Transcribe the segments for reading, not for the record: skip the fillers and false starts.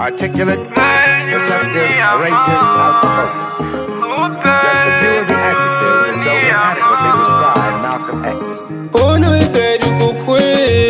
articulate, receptive, courageous, outspoken. Just a few of the adjectives that so inadequately describe Malcolm X. Kono ibedu kukwe,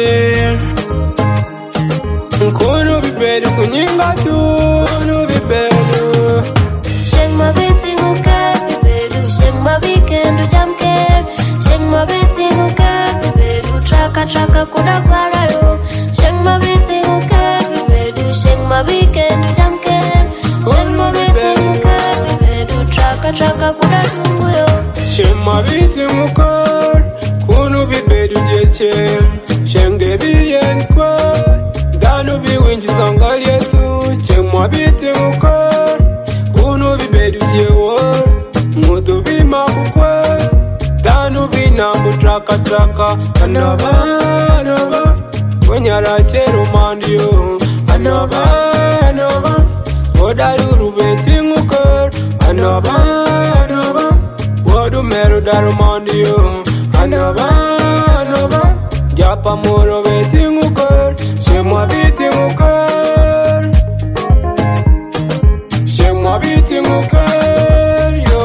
kono bibedu kunyinga tu, kono bibedu. Sheng ma biti muka bibedu, sheng ma bikendu jamker, sheng ma biti muka bibedu, traka kuda kwarayo. Sheng ma biti muka bibedu, sheng ma bikendu jamker, sheng ma biti muka bibedu, traka kuda dunguyo. Sheng ma biti muka. Kunu bibedu jeche, sheng debi yen kwa. Danu bi winji sangal yetu, sheng mwa biti muka. Kunu bibedu jewo, mudu bi makukwa. Danu bi nambu traka. Anaba, wenyara cheru mandiyo. Anaba, odaluru beti muka. Anaba, wodu meru daru mandiyo. Anaba, japa moro beti ngukar, shemwa biti ngukar, shemwa biti ngukar, yo.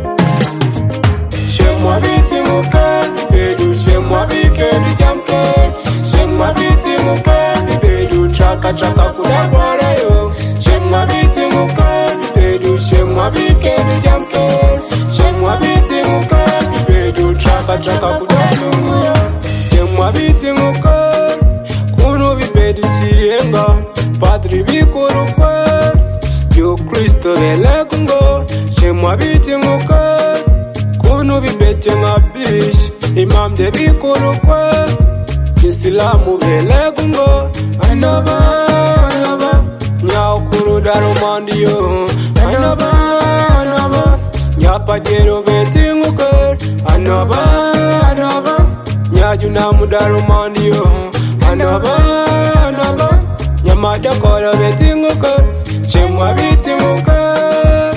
Shemwa biti ngukar, bedu shemwa bikendi jamker, shemwa biti ngukar, bedu traka kudakwara yo. Shemwa biti ngukar, bedu shemwa bikendi jamker, shemwa biti ngukar, bedu traka kudalunguya. Shemwa biti ngukar, kuno bibedu chienga, padri bikuru kwa, yo Kristo velekungo. Shemwa biti ngukar, kuno bibedu ngabish, imam de bikuru kwa, Islamu velekungo. Anaba, nyao kuru darumandiyo. Anaba, nyapa jero beti ngukar. Anaba, nyajuna mudarumandiyo. Anaba, nyamada kora beti ngukar. Shemwa biti ngukar,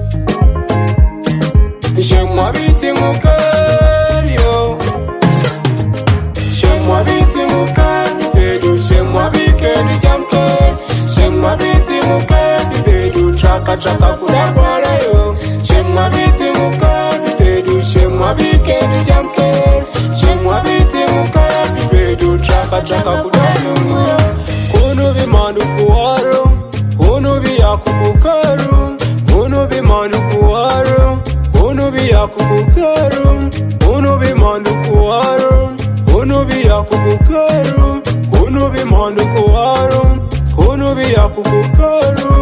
shemwa biti ngukar, yo. Shemwa biti ngukar, bedu shemwa bikendi jamker. Shemwa biti ngukar, bedu traka kudakwara yo. Shemwa biti ngukar, bedu shemwa bikendi jamker. Shemwa biti ngukar, bedu traka kudalunguya. Kuno bimandu kuwaro, kuno biyakubukaru. Kuno bimandu kuwaro, kuno biyakubukaru. Kuno bimandu kuwaro, kuno biyakubukaru. Kuno bimandu kuwaro, kuno biyakubukaru.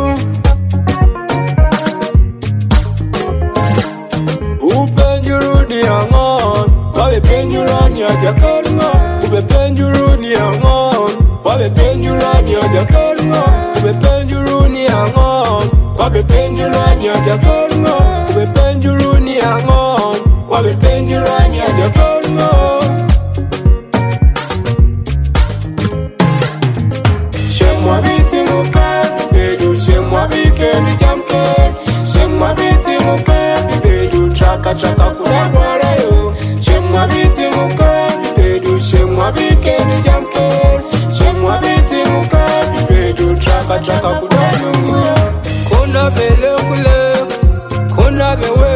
Upenjurudi angon, wabe penjurani ajakarunga. Ube penjuruni angon, wabe penjurani ajakarunga. Ube penjuruni angon, wabe penjurani ajakarunga. Ube penjuruni angon, wabe penjurani ajakarunga. Shemwa biti ngukar, bedu shemwa bikendi jamker. Shemwa biti ngukar, bedu traka kudakwara yo. Shemwa biti ngukar, bedu shemwa bikendi jamker. Shemwa biti ngukar, bedu traka kudalunguya. Kona bele kule, kona bewe